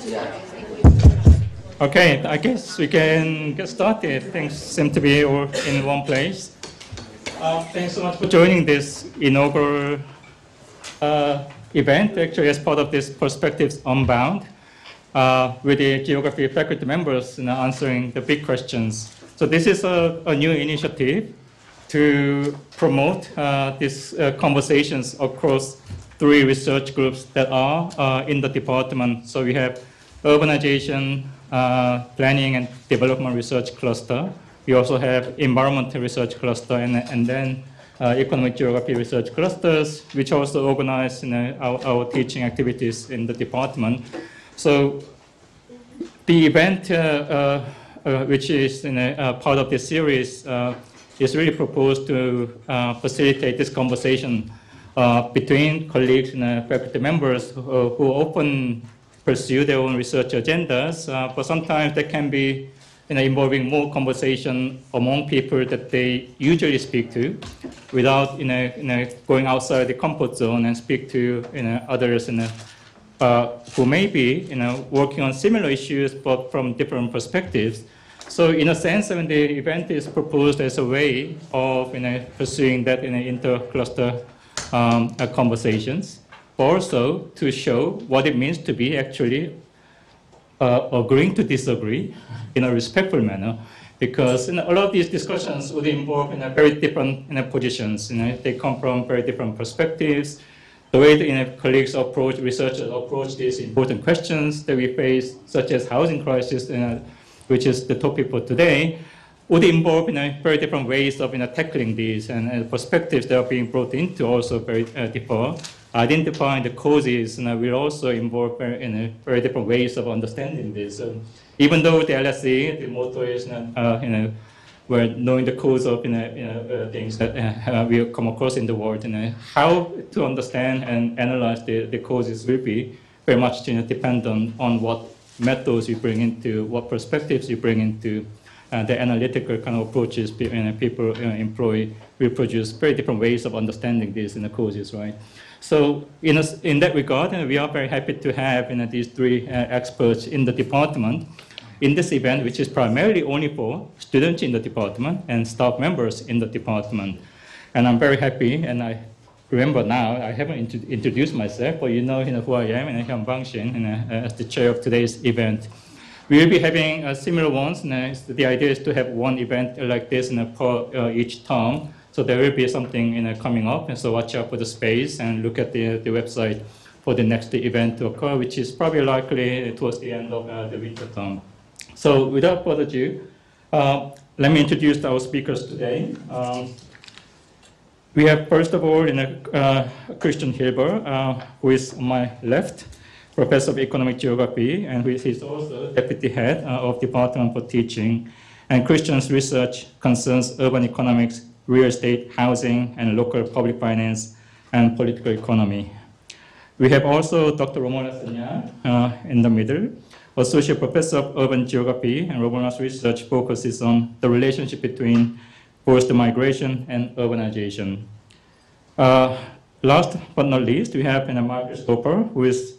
Okay, I guess we can get started. Things seem to be all in one place. Thanks so much for joining this inaugural event, actually as part of this Perspectives Unbound, with the geography faculty members answering the big questions. So this is a new initiative to promote these conversations across 3 research groups that are in the department. So we have urbanization, planning and development research cluster. We also have environmental research cluster and then economic geography research clusters, which also organize our teaching activities in the department. So the event, which is part of this series, is really proposed to facilitate this conversation between colleagues and faculty members who often pursue their own research agendas, but sometimes they can be involving more conversation among people that they usually speak to without going outside the comfort zone and speak to others who may be working on similar issues but from different perspectives. So in a sense, the event is proposed as a way of pursuing that inter-cluster conversations, but also to show what it means to be actually agreeing to disagree in a respectful manner, because a lot of these discussions would involve very different positions. They come from very different perspectives. The way the colleagues approach, researchers approach these important questions that we face, such as housing crisis, which is the topic for today, would involve very different ways of tackling these, and perspectives that are being brought into also very differ. Identifying the causes will also involve very different ways of understanding this. Even though the LSE, the motto is we're knowing the cause of things that we come across in the world, how to understand and analyze the causes will be very much dependent on what methods you bring into, what perspectives you bring into. The analytical kind of approaches people employ will produce very different ways of understanding these causes, right? So in that regard, we are very happy to have these 3 experts in the department in this event, which is primarily only for students in the department and staff members in the department. And I'm very happy, and I remember now, I haven't introduced myself, but you know who I am, Hyun Bang-shin, as the chair of today's event. We will be having similar ones. The idea is to have one event like this per each term. So there will be something coming up, and so watch out for the space and look at the website for the next event to occur, which is probably likely towards the end of the winter term. So without further ado, let me introduce our speakers today. We have, first of all, Christian Hilber, who is on my left, Professor of Economic Geography, and he is also Deputy Head of Department for Teaching. And Christian's research concerns urban economics, real estate, housing, and local public finance and political economy. We have also Dr. Romola Sagna in the middle, Associate Professor of Urban Geography, and Romola's research focuses on the relationship between forced migration and urbanization. Last but not least, we have Marcus Topper, who is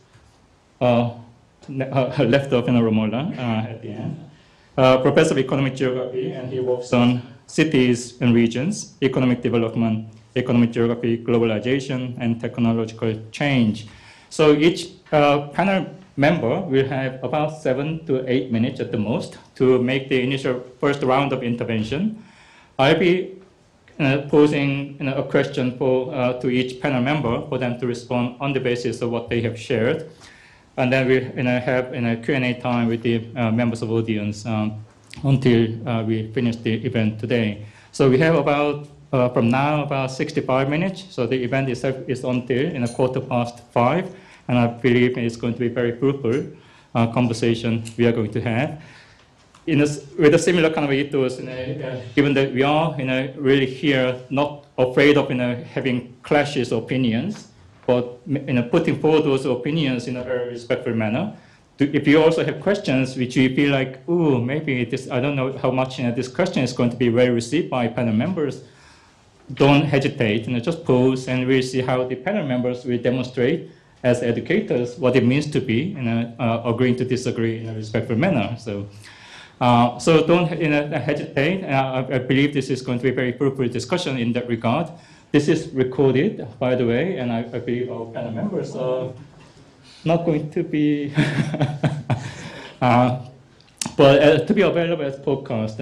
left off Romola at the end. Professor of Economic Geography, and he works on cities and regions, economic development, economic geography, globalization, and technological change. So each panel member will have about 7 to 8 minutes at the most to make the initial first round of intervention. I'll be posing a question to each panel member for them to respond on the basis of what they have shared. And then we have a Q&A time with the members of the audience until we finish the event today. So we have from now, about 65 minutes. So the event itself is until 5:15, and I believe it's going to be a very fruitful conversation we are going to have. With a similar kind of ethos, given that we are really here, not afraid of having clashes of opinions, but putting forward those opinions in a very respectful manner. If you also have questions which you feel like, oh, maybe this, I don't know how much this question is going to be well received by panel members, don't hesitate, just pose, and we'll see how the panel members will demonstrate as educators, what it means to be agreeing to disagree in a respectful manner. So don't hesitate. I believe this is going to be a very fruitful discussion in that regard. This is recorded, by the way, and I believe our panel members are not going to be, but to be available as podcast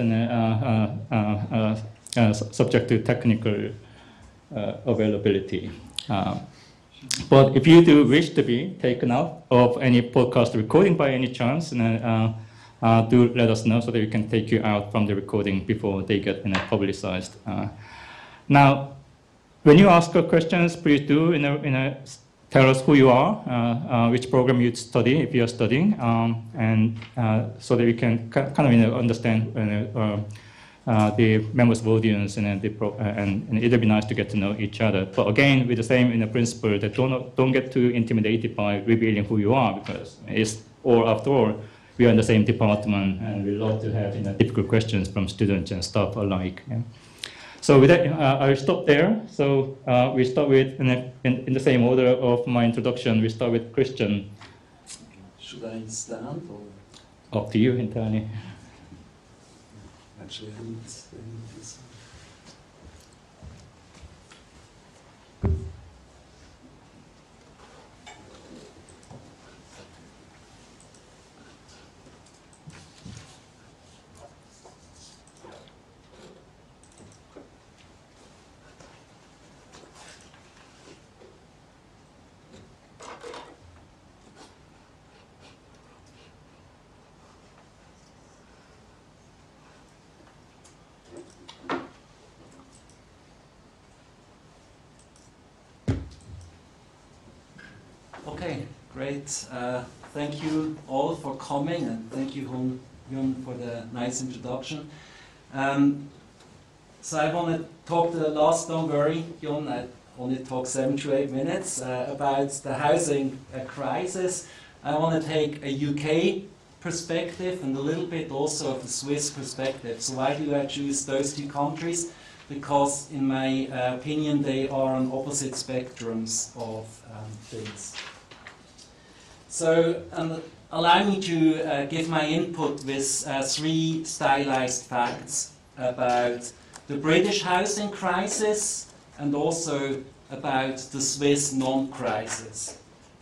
and subject to technical availability. But if you do wish to be taken out of any podcast recording by any chance, do let us know so that we can take you out from the recording before they get publicized. Now, when you ask questions, please do tell us who you are, which program you study if you are studying, and so that we can kind of understand the members of the audience, and it'll be nice to get to know each other. But again, with the same principle that don't get too intimidated by revealing who you are, because after all, we are in the same department, and we love to have difficult questions from students and staff alike. Yeah? So with that, I'll stop there. So we start with, in the same order of my introduction, we start with Christian. Should I stand or? Up to you entirely. Actually, I need this. Okay, great. Thank you all for coming, and thank you, Hyun, for the nice introduction. So I want to talk the last, don't worry, Hyun, I only talk 7 to 8 minutes about the housing crisis. I want to take a UK perspective and a little bit also of the Swiss perspective. So why do I choose those two countries? Because in my opinion, they are on opposite spectrums of things. So allow me to give my input with 3 stylized facts about the British housing crisis and also about the Swiss non-crisis.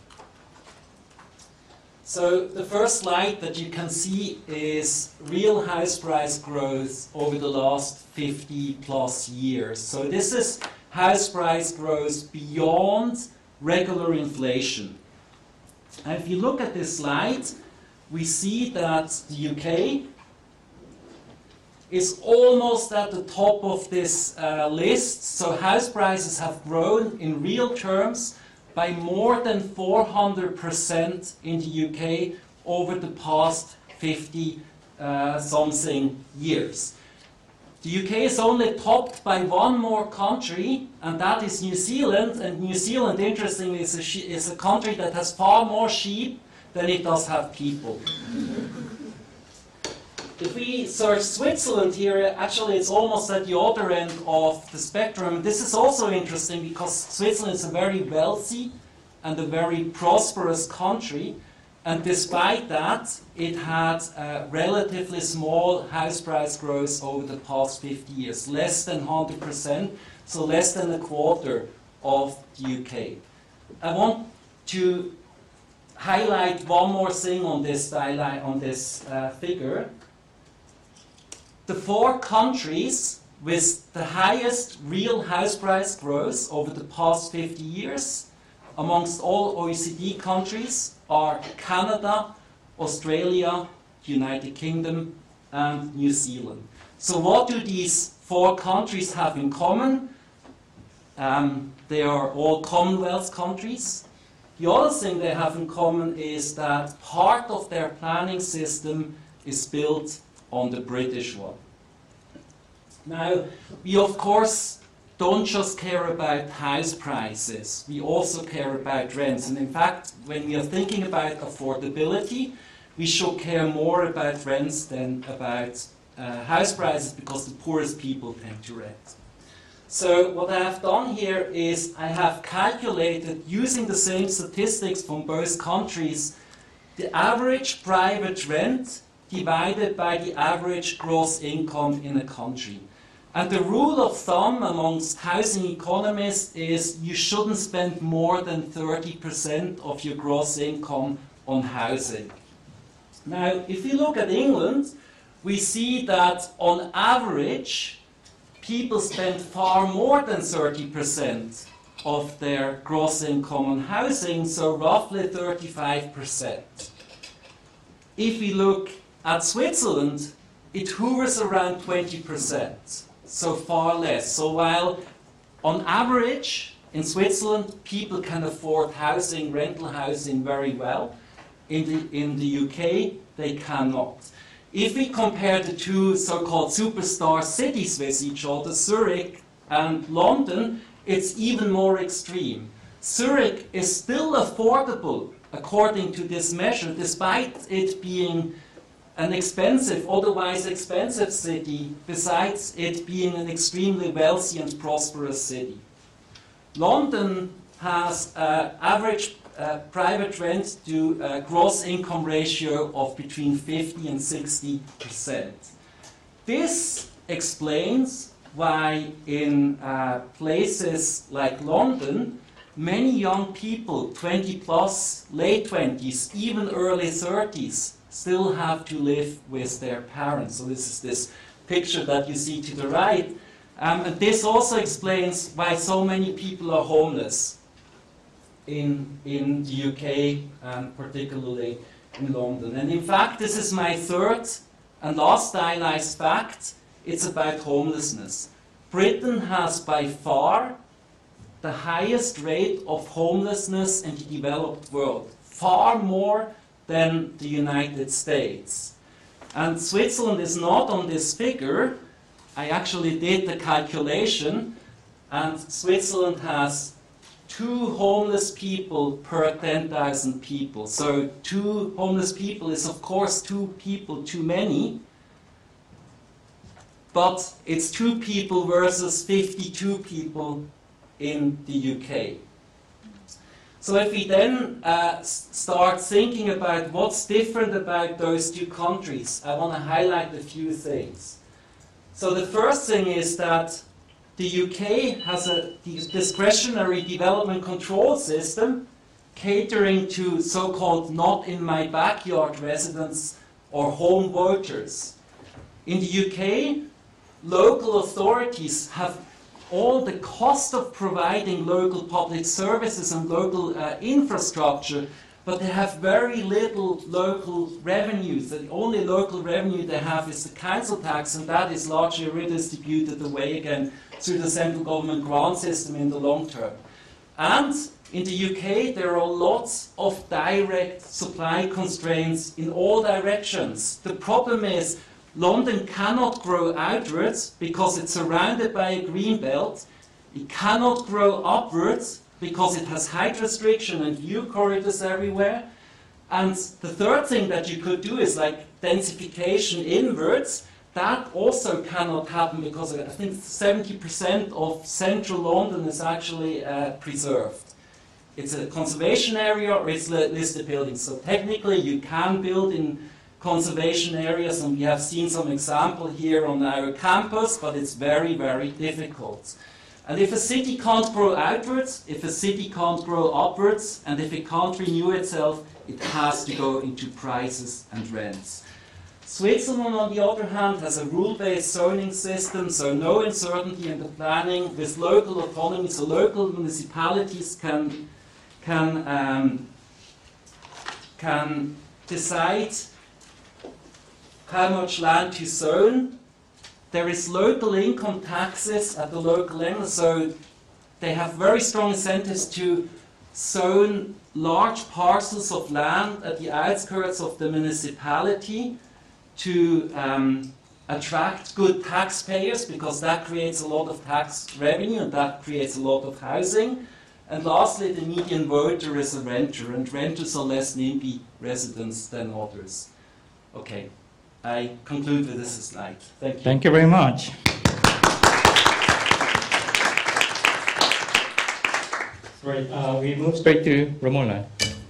So the first slide that you can see is real house price growth over the last 50 plus years. So this is house price growth beyond regular inflation. And if you look at this slide, we see that the UK is almost at the top of this list. So house prices have grown in real terms by more than 400% in the UK over the past 50 something years. The UK is only topped by one more country, and that is New Zealand. And New Zealand, interestingly, is a country that has far more sheep than it does have people. If we search Switzerland here, actually it's almost at the other end of the spectrum. This is also interesting because Switzerland is a very wealthy and a very prosperous country. And despite that, it had a relatively small house price growth over the past 50 years, less than 100%, so less than a quarter of the UK. I want to highlight one more thing on this figure. The 4 countries with the highest real house price growth over the past 50 years amongst all OECD countries are Canada, Australia, United Kingdom, and New Zealand. So what do these 4 countries have in common? They are all Commonwealth countries. The other thing they have in common is that part of their planning system is built on the British one. Now, we of course don't just care about house prices, we also care about rents. And in fact, when we are thinking about affordability, we should care more about rents than about house prices, because the poorest people tend to rent. So what I have done here is I have calculated, using the same statistics from both countries, the average private rent divided by the average gross income in a country. And the rule of thumb amongst housing economists is you shouldn't spend more than 30% of your gross income on housing. Now, if you look at England, we see that on average, people spend far more than 30% of their gross income on housing, so roughly 35%. If we look at Switzerland, it hovers around 20%, so far less. So while on average in Switzerland people can afford housing, rental housing very well, in the UK they cannot. If we compare the two so-called superstar cities with each other, Zurich and London, it's even more extreme. Zurich is still affordable according to this measure, despite it being an expensive, otherwise expensive city, besides it being an extremely wealthy and prosperous city. London has average private rent to gross income ratio of between 50 and 60%. This explains why in places like London, many young people, 20 plus, late 20s, even early 30s, still have to live with their parents. So this is this picture that you see to the right. And this also explains why so many people are homeless in the UK and particularly in London. And in fact, this is my third and last stylized fact. It's about homelessness. Britain has by far the highest rate of homelessness in the developed world, far more than the United States. And Switzerland is not on this figure. I actually did the calculation, and Switzerland has 2 homeless people per 10,000 people. So 2 homeless people is of course 2 people too many, but it's 2 people versus 52 people in the UK. So if we then start thinking about what's different about those 2 countries, I want to highlight a few things. So the first thing is that the UK has a discretionary development control system catering to so-called not-in-my-backyard residents or home voters. In the UK, local authorities have all the cost of providing local public services and local infrastructure, but they have very little local revenues. The only local revenue they have is the council tax, and that is largely redistributed away again through the central government grant system in the long term. And in the UK, there are lots of direct supply constraints in all directions. The problem is London cannot grow outwards because it's surrounded by a green belt. It cannot grow upwards because it has height restriction and view corridors everywhere. And the third thing that you could do is like densification inwards. That also cannot happen because I think 70% of central London is actually preserved. It's a conservation area or it's listed buildings. So technically you can build in conservation areas, and we have seen some example here on our campus, but it's very, very difficult. And if a city can't grow outwards, if a city can't grow upwards, and if it can't renew itself, it has to go into prices and rents. Switzerland, on the other hand, has a rule-based zoning system, so no uncertainty in the planning with local autonomy, so local municipalities can decide how much land to zone. There is local income taxes at the local level, so they have very strong incentives to zone large parcels of land at the outskirts of the municipality to attract good taxpayers, because that creates a lot of tax revenue and that creates a lot of housing. And lastly, the median voter is a renter, and renters are less NIMBY residents than others. Okay, I conclude with this slide. Thank you. Thank you very much. Right, we move straight to Romola.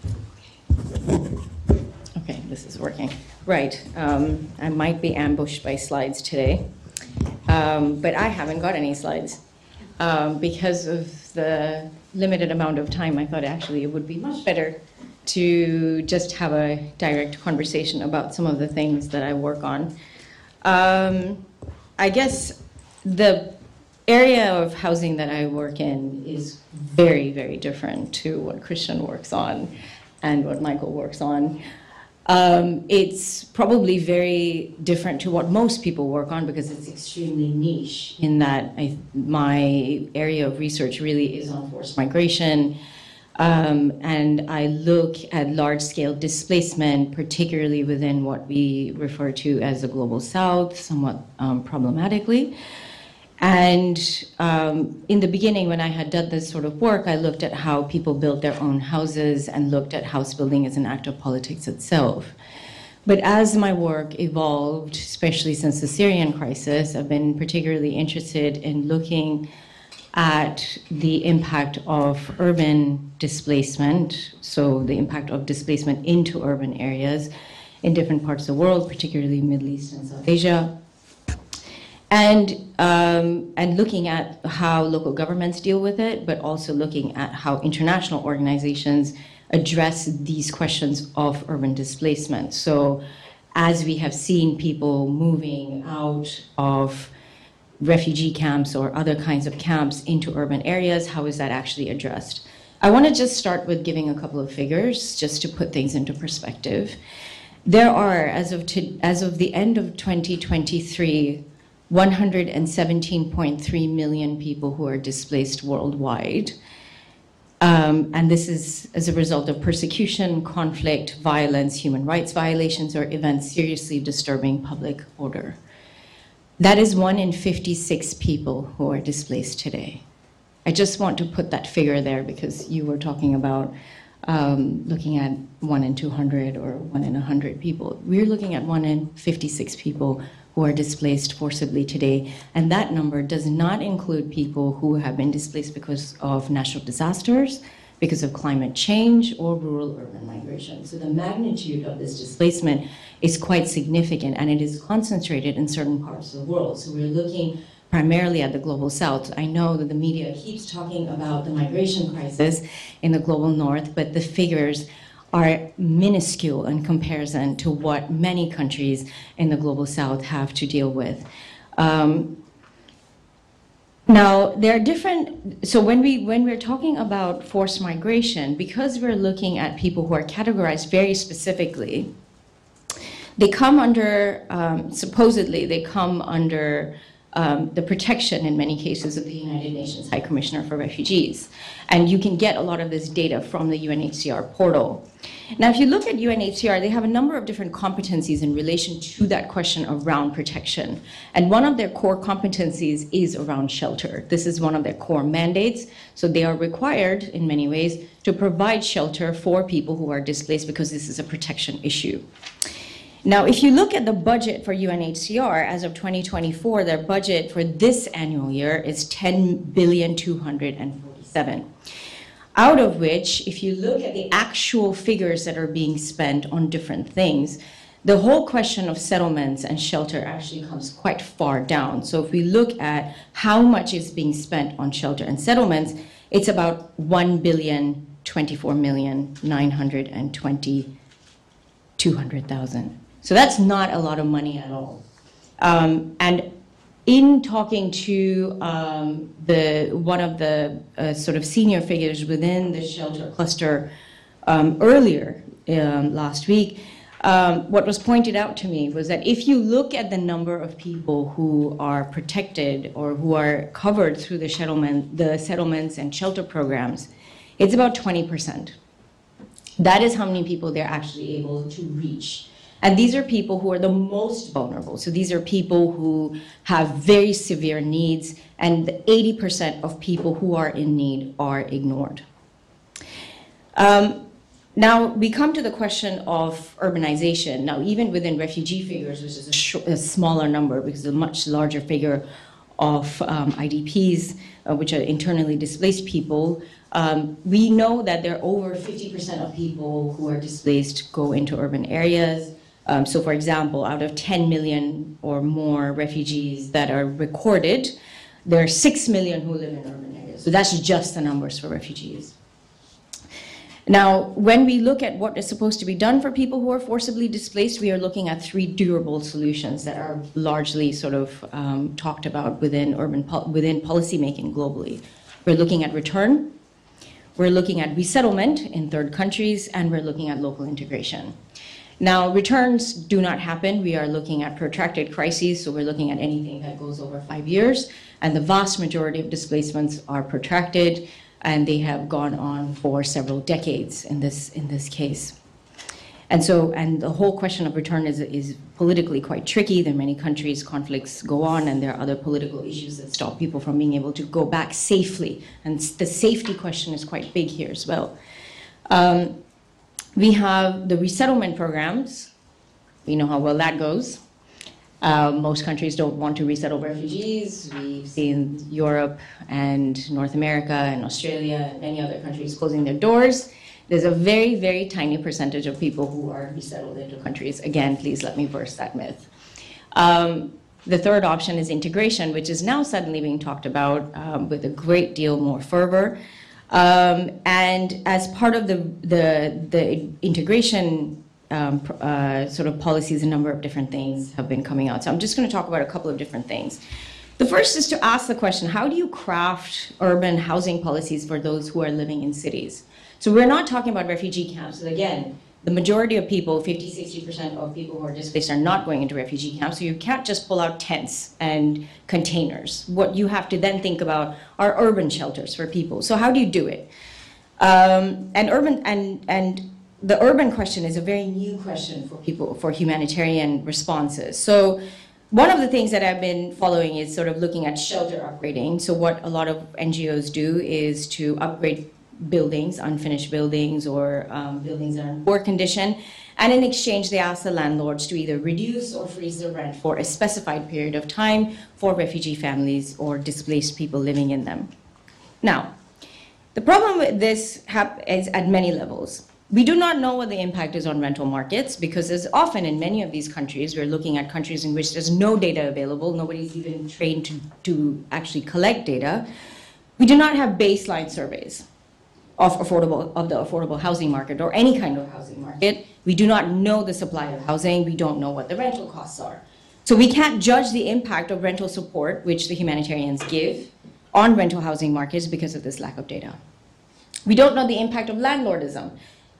Okay, this is working. Right, I might be ambushed by slides today, but I haven't got any slides. Because of the limited amount of time, I thought actually it would be much better to just have a direct conversation about some of the things that I work on. I guess the area of housing that I work in is very, very different to what Christian works on and what Michael works on. It's probably very different to what most people work on because it's extremely niche in that my area of research really is on forced migration. And I look at large-scale displacement, particularly within what we refer to as the Global South, somewhat problematically. And in the beginning, when I had done this sort of work, I looked at how people built their own houses and looked at house building as an act of politics itself. But as my work evolved, especially since the Syrian crisis, I've been particularly interested in looking at the impact of urban displacement, so the impact of displacement into urban areas in different parts of the world, particularly Middle East and South Asia. And looking at how local governments deal with it, but also looking at how international organizations address these questions of urban displacement. So as we have seen people moving out of refugee camps or other kinds of camps into urban areas, how is that actually addressed? I want to just start with giving a couple of figures just to put things into perspective. There are, as of the end of 2023, 117.3 million people who are displaced worldwide. And this is as a result of persecution, conflict, violence, human rights violations, or events seriously disturbing public order. That is 1 in 56 people who are displaced today. I just want to put that figure there because you were talking about looking at 1 in 200 or 1 in 100 people. We're looking at 1 in 56 people who are displaced forcibly today. And that number does not include people who have been displaced because of natural disasters, because of climate change, or rural-urban migration. So the magnitude of this displacement is quite significant, and it is concentrated in certain parts of the world. So we're looking primarily at the Global South. I know that the media keeps talking about the migration crisis in the Global North, but the figures are minuscule in comparison to what many countries in the Global South have to deal with. Now, there are different, so when we're talking about forced migration, because we're looking at people who are categorized very specifically, they come under, supposedly, they come under the protection, in many cases, of the United Nations High Commissioner for Refugees. And you can get a lot of this data from the UNHCR portal. Now, if you look at UNHCR, they have a number of different competencies in relation to that question around protection. And one of their core competencies is around shelter. This is one of their core mandates. So they are required, in many ways, to provide shelter for people who are displaced because this is a protection issue. Now, if you look at the budget for UNHCR, as of 2024, their budget for this annual year is $10,247,000,000. Out of which, if you look at the actual figures that are being spent on different things, the whole question of settlements and shelter actually comes quite far down. So if we look at how much is being spent on shelter and settlements, it's about $1,024,920,200,000. So that's not a lot of money at all. And in talking to one of the sort of senior figures within the shelter cluster earlier last week, what was pointed out to me was that if you look at the number of people who are protected or who are covered through the settlements and shelter programs, it's about 20%. That is how many people they're actually able to reach. And these are people who are the most vulnerable. So these are people who have very severe needs, and 80% of people who are in need are ignored. Now, we come to the question of urbanization. Now, even within refugee figures, which is a smaller number because a much larger figure of IDPs, which are internally displaced people, we know that there are over 50% of people who are displaced go into urban areas. So for example, out of 10 million or more refugees that are recorded, there are 6 million who live in urban areas. So that's just the numbers for refugees. Now, when we look at what is supposed to be done for people who are forcibly displaced, we are looking at 3 durable solutions that are largely sort of talked about within within policymaking globally. We're looking at return, we're looking at resettlement in third countries, and we're looking at local integration. Now, returns do not happen. We are looking at protracted crises, so we're looking at anything that goes over 5 years, and the vast majority of displacements are protracted, and they have gone on for several decades in this case. And the whole question of return is politically quite tricky. There are many countries, conflicts go on, and there are other political issues that stop people from being able to go back safely. And the safety question is quite big here as well. We have the resettlement programs. We know how well that goes. Most countries don't want to resettle refugees. We've seen Europe and North America and Australia and many other countries closing their doors. There's a very, very tiny percentage of people who are resettled into countries. Again, please let me burst that myth. The third option is integration, which is now suddenly being talked about with a great deal more fervor. And as part of the integration sort of policies, a number of different things have been coming out. So I'm just going to talk about a couple of different things. The first is to ask the question, how do you craft urban housing policies for those who are living in cities? So we're not talking about refugee camps. And again, the majority of people, 50–60% of people who are displaced are not going into refugee camps. So you can't just pull out tents and containers. What you have to then think about are urban shelters for people. So how do you do it? The urban question is a very new question for people, for humanitarian responses. So one of the things that I've been following is sort of looking at shelter upgrading. So what a lot of NGOs do is to upgrade buildings, unfinished buildings, or buildings that are in poor condition. And in exchange, they ask the landlords to either reduce or freeze the rent for a specified period of time for refugee families or displaced people living in them. Now, the problem with this is at many levels. We do not know what the impact is on rental markets because as often in many of these countries, we're looking at countries in which there's no data available, nobody's even trained to actually collect data. We do not have baseline surveys of the affordable housing market or any kind of housing market. We do not know the supply of housing. We don't know what the rental costs are. So we can't judge the impact of rental support, which the humanitarians give, on rental housing markets because of this lack of data. We don't know the impact of landlordism.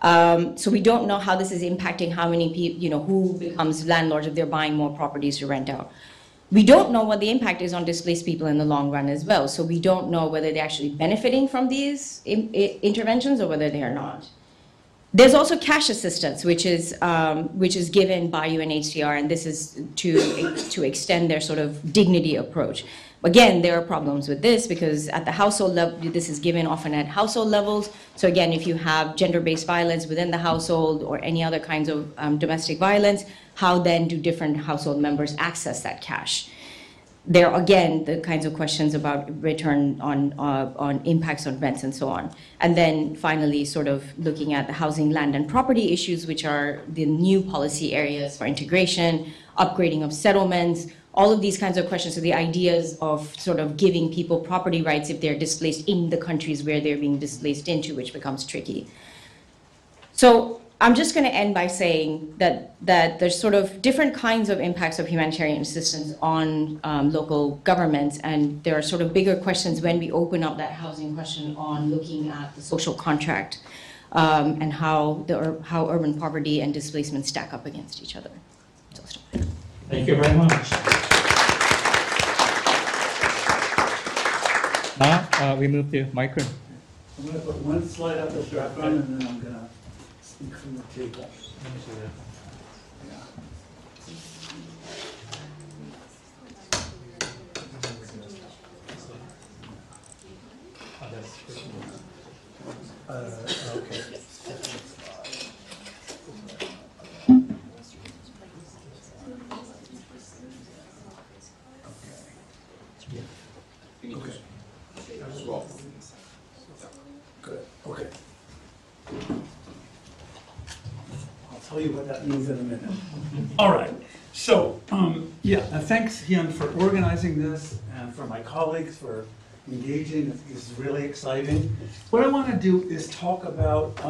So we don't know how this is impacting how many people, who becomes landlords if they're buying more properties to rent out. We don't know what the impact is on displaced people in the long run as well. So we don't know whether they're actually benefiting from these interventions or whether they are not. There's also cash assistance, which is given by UNHCR, and this is to extend their sort of dignity approach. Again, there are problems with this because at the household level, this is given often at household levels. So again, if you have gender-based violence within the household or any other kinds of domestic violence, how then do different household members access that cash? There are, again, the kinds of questions about return on impacts on rents and so on. And then finally, sort of looking at the housing, land, and property issues, which are the new policy areas for integration, upgrading of settlements, all of these kinds of questions. So the ideas of sort of giving people property rights if they're displaced in the countries where they're being displaced into, which becomes tricky. So I'm just going to end by saying that there's sort of different kinds of impacts of humanitarian assistance on local governments, and there are sort of bigger questions when we open up that housing question on looking at the social contract and how urban poverty and displacement stack up against each other. So I'll stop there. Thank you very much. Now we move to Michael. I'm going to put one slide up at the front, and then I'm going to speak from the table. Okay. tell you what that means in a minute. All right. So, thanks, Hyun, for organizing this, and for my colleagues for engaging. This is really exciting. What I want to do is talk about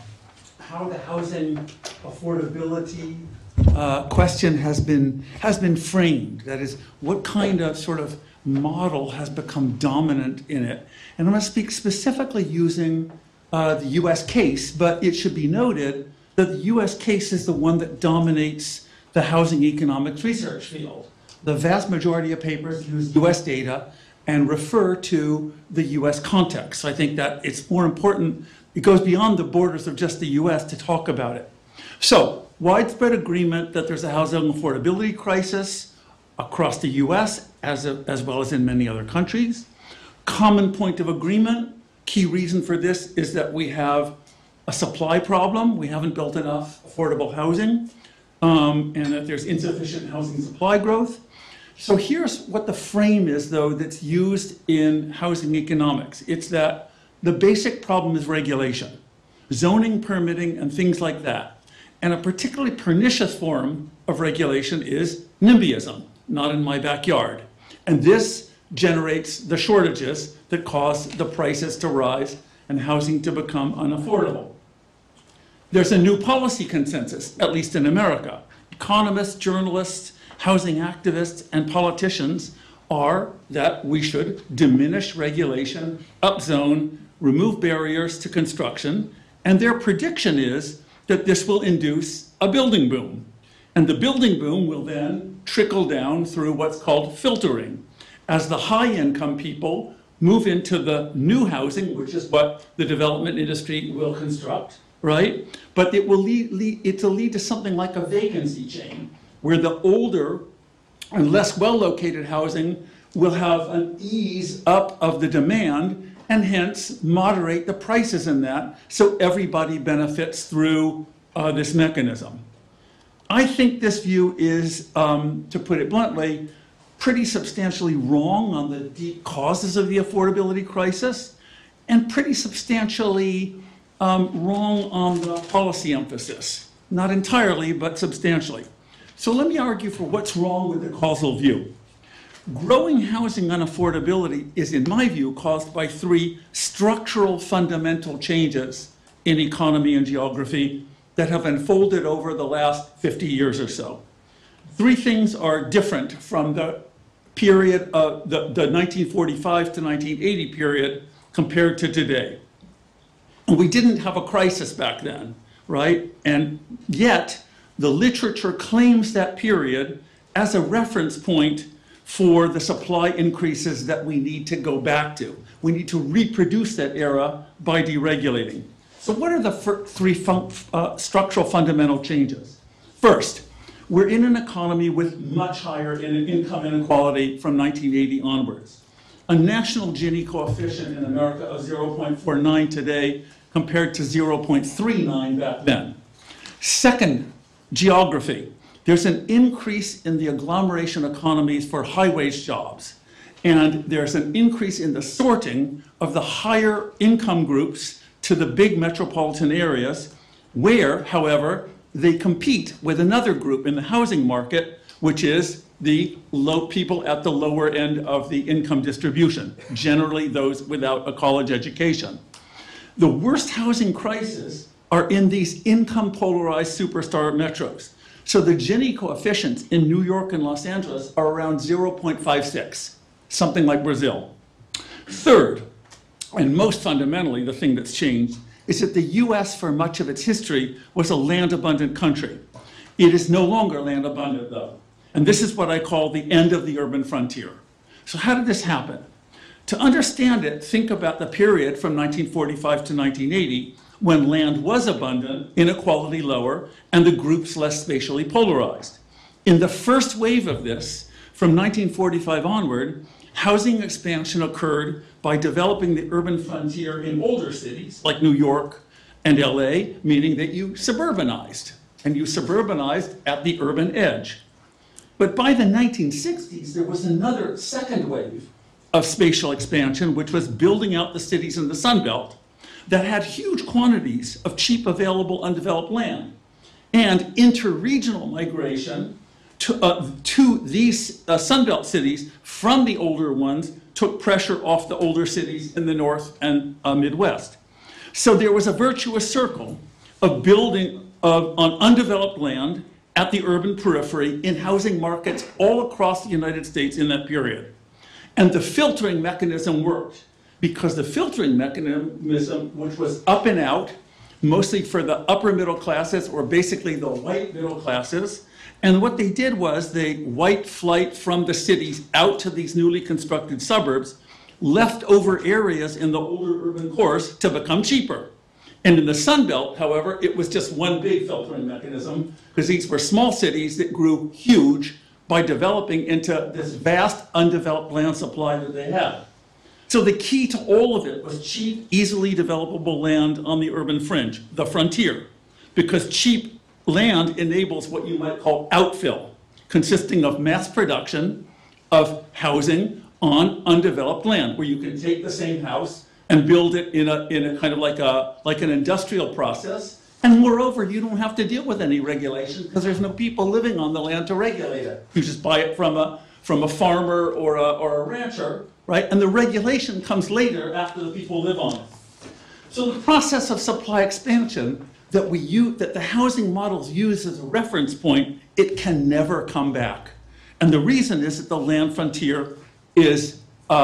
how the housing affordability question has been framed. That is, what kind of sort of model has become dominant in it. And I'm going to speak specifically using the US case, but it should be noted that the US case is the one that dominates the housing economics research field. The vast majority of papers use US data and refer to the US context. So I think that it's more important, it goes beyond the borders of just the US to talk about it. So, widespread agreement that there's a housing affordability crisis across the US as well as in many other countries. Common point of agreement, key reason for this is that we have a supply problem. We haven't built enough affordable housing, and that there's insufficient housing supply growth. So here's what the frame is, though, that's used in housing economics. It's that the basic problem is regulation, zoning, permitting, and things like that. And a particularly pernicious form of regulation is NIMBYism, not in my backyard. And this generates the shortages that cause the prices to rise and housing to become unaffordable. There's a new policy consensus, at least in America. Economists, journalists, housing activists, and politicians are that we should diminish regulation, upzone, remove barriers to construction, and their prediction is that this will induce a building boom. And the building boom will then trickle down through what's called filtering. As the high-income people move into the new housing, which is what the development industry will construct, right? But it will lead to something like a vacancy chain, where the older and less well-located housing will have an ease up of the demand and hence moderate the prices in that, so everybody benefits through this mechanism. I think this view is, to put it bluntly, pretty substantially wrong on the deep causes of the affordability crisis, and pretty substantially wrong on the policy emphasis. Not entirely, but substantially. So let me argue for what's wrong with the causal view. Growing housing unaffordability is, in my view, caused by three structural fundamental changes in economy and geography that have unfolded over the last 50 years or so. Three things are different from the period of the 1945 to 1980 period compared to today. And we didn't have a crisis back then, right? And yet, the literature claims that period as a reference point for the supply increases that we need to go back to. We need to reproduce that era by deregulating. So what are the three structural fundamental changes? First, we're in an economy with much higher income inequality from 1980 onwards. A national Gini coefficient in America of 0.49 today compared to 0.39 back then. Second, geography. There's an increase in the agglomeration economies for high-wage jobs, and there's an increase in the sorting of the higher income groups to the big metropolitan areas, where, however, they compete with another group in the housing market, which is the low people at the lower end of the income distribution, generally those without a college education. The worst housing crises are in these income-polarized superstar metros. So the Gini coefficients in New York and Los Angeles are around 0.56, something like Brazil. Third, and most fundamentally, the thing that's changed is that the US, for much of its history, was a land-abundant country. It is no longer land-abundant, though. And this is what I call the end of the urban frontier. So how did this happen? To understand it, think about the period from 1945 to 1980, when land was abundant, inequality lower, and the groups less spatially polarized. In the first wave of this, from 1945 onward, housing expansion occurred by developing the urban frontier in older cities, like New York and LA, meaning that you suburbanized, and you suburbanized at the urban edge. But by the 1960s, there was another second wave of spatial expansion, which was building out the cities in the Sun Belt that had huge quantities of cheap, available, undeveloped land. and interregional migration to these Sunbelt cities from the older ones took pressure off the older cities in the North and Midwest. So there was a virtuous circle of building on undeveloped land at the urban periphery in housing markets all across the United States in that period. And the filtering mechanism worked, because the filtering mechanism, which was up and out, mostly for the upper middle classes, or basically the white middle classes, and what they did was they white flight from the cities out to these newly constructed suburbs, left over areas in the older urban cores to become cheaper. And in the Sun Belt, however, it was just one big filtering mechanism, because these were small cities that grew huge by developing into this vast undeveloped land supply that they had. So the key to all of it was cheap, easily developable land on the urban fringe, the frontier, because cheap land enables what you might call outfill, consisting of mass production of housing on undeveloped land, where you can take the same house and build it in a kind of like an industrial process. And moreover, you don't have to deal with any regulation, because there's no people living on the land to regulate it. You just buy it from a farmer or a rancher, right? And the regulation comes later after the people live on it. So the process of supply expansion that the housing models use as a reference point, it can never come back. And the reason is that the land frontier is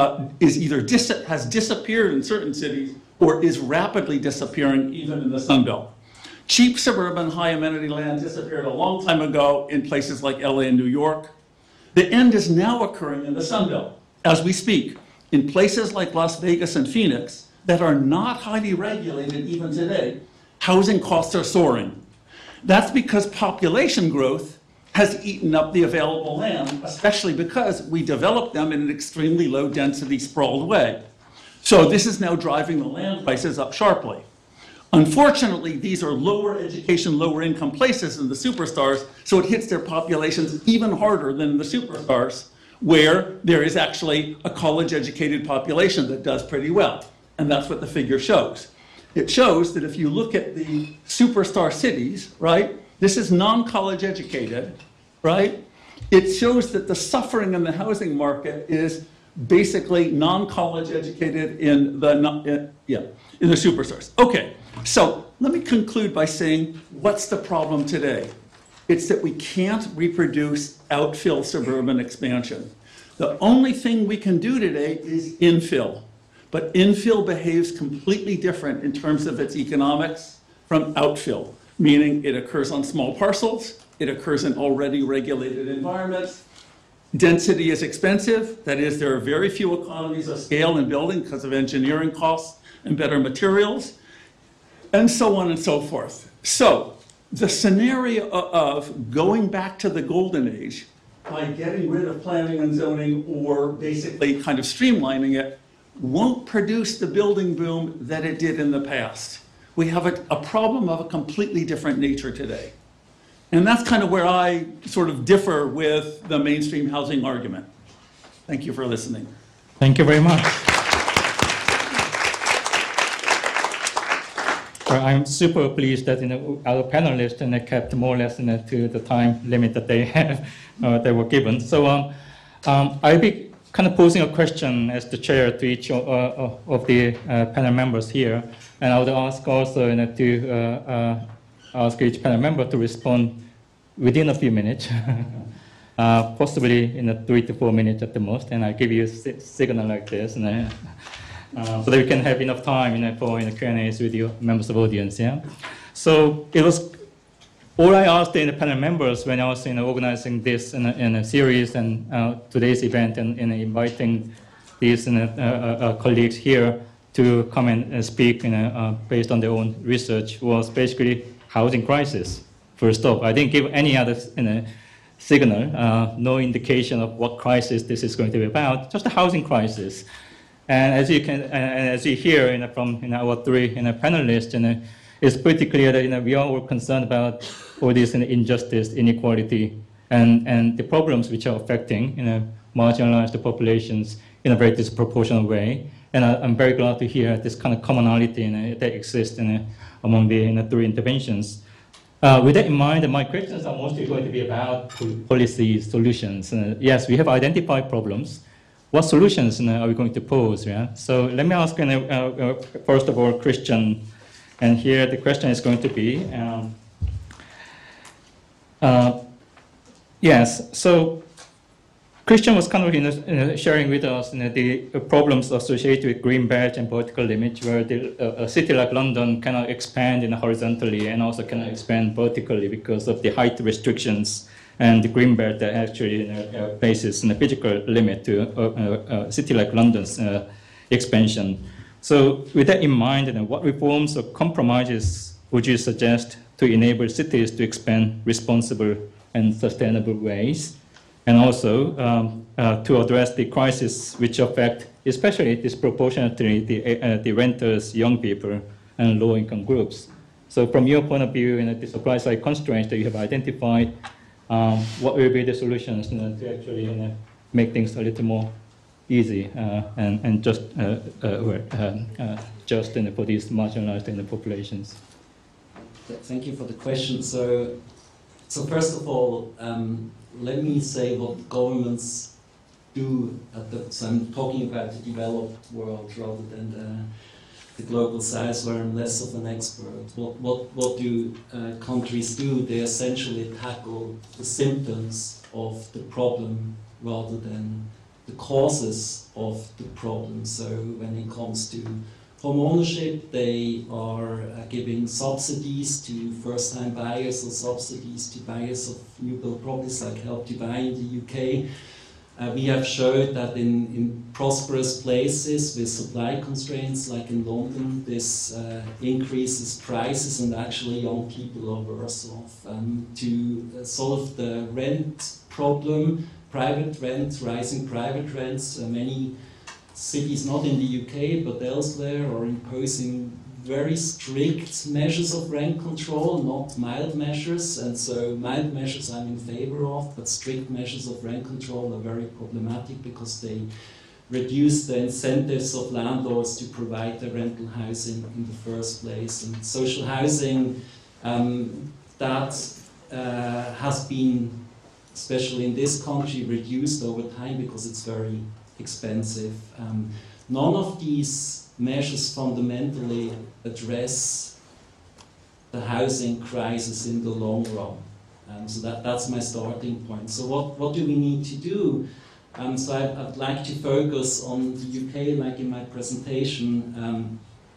either has disappeared in certain cities or is rapidly disappearing even in the Sun Belt. Cheap suburban high amenity land disappeared a long time ago in places like LA and New York. The end is now occurring in the Sun Belt as we speak, in places like Las Vegas and Phoenix that are not highly regulated even today. Housing costs are soaring. That's because population growth has eaten up the available land, especially because we developed them in an extremely low density sprawled way. So this is now driving the land prices up sharply. Unfortunately, these are lower education, lower income places than the superstars, so it hits their populations even harder than the superstars, where there is actually a college educated population that does pretty well. And that's what the figure shows. It shows that if you look at the superstar cities, right, this is non-college educated, right? It shows that the suffering in the housing market is basically non-college educated in the superstars. Okay, so let me conclude by saying, what's the problem today? It's that we can't reproduce outfill suburban expansion. The only thing we can do today is infill. But infill behaves completely different in terms of its economics from outfill, meaning it occurs on small parcels, it occurs in already regulated environments. Density is expensive, that is, there are very few economies of scale in building because of engineering costs and better materials, and so on and so forth. So the scenario of going back to the golden age by getting rid of planning and zoning or basically kind of streamlining it won't produce the building boom that it did in the past. We have a problem of a completely different nature today. And that's kind of where I sort of differ with the mainstream housing argument. Thank you for listening. Thank you very much. Well, I'm super pleased that our panelists kept more or less to the time limit that they have, they were given. So I'll be kind of posing a question as the chair to each of the panel members here, and I would ask also to ask each panel member to respond within a few minutes, possibly in 3 to 4 minutes at the most, and I'll give you a signal like this, and, so that we can have enough time for Q&As with you members of the audience. Yeah. So it was all I asked the panel members when I was organizing this in a series and today's event and inviting these colleagues here to come and speak based on their own research was basically housing crisis. First off, I didn't give any other signal, no indication of what crisis this is going to be about, just a housing crisis. And as you hear from our three panelists, it's pretty clear that we are all concerned about all this injustice, inequality, and the problems which are affecting marginalized populations in a very disproportionate way. And I'm very glad to hear this kind of commonality that exists among the three interventions. With that in mind, my questions are mostly going to be about policy solutions. Yes, we have identified problems. What solutions are we going to pose? Yeah? So let me ask, first of all, Christian, and here the question is going to be, yes, so Christian was kind of sharing with us the problems associated with green belt and vertical limit, where a city like London cannot expand horizontally and also cannot expand vertically because of the height restrictions, and the green belt that actually places a physical limit to a city like London's expansion. So with that in mind, what reforms or compromises would you suggest to enable cities to expand responsible and sustainable ways? And also to address the crisis which affect, especially disproportionately, the renters, young people, and low-income groups. So from your point of view, the supply side constraints that you have identified, what will be the solutions to actually make things a little more easy and just for these marginalized populations? Thank you for the question. So first of all, let me say what governments do so I'm talking about the developed world rather than the global south, where I'm less of an expert. What do countries do? They essentially tackle the symptoms of the problem rather than the causes of the problem. So when it comes to home ownership, they are giving subsidies to first-time buyers or subsidies to buyers of new build properties, like Help to Buy in the UK. We have showed that in prosperous places with supply constraints, like in London, this increases prices, and actually young people are worse off. To solve the rent problem, private rent, rising private rents, many cities, not in the UK but elsewhere, are imposing very strict measures of rent control, not mild measures. And so mild measures I'm in favor of, but strict measures of rent control are very problematic because they reduce the incentives of landlords to provide the rental housing in the first place. And social housing, that has been, especially in this country, reduced over time because it's very expensive. None of these measures fundamentally address the housing crisis in the long run. So that's my starting point. So what do we need to do? So I'd like to focus on the UK, like in my presentation.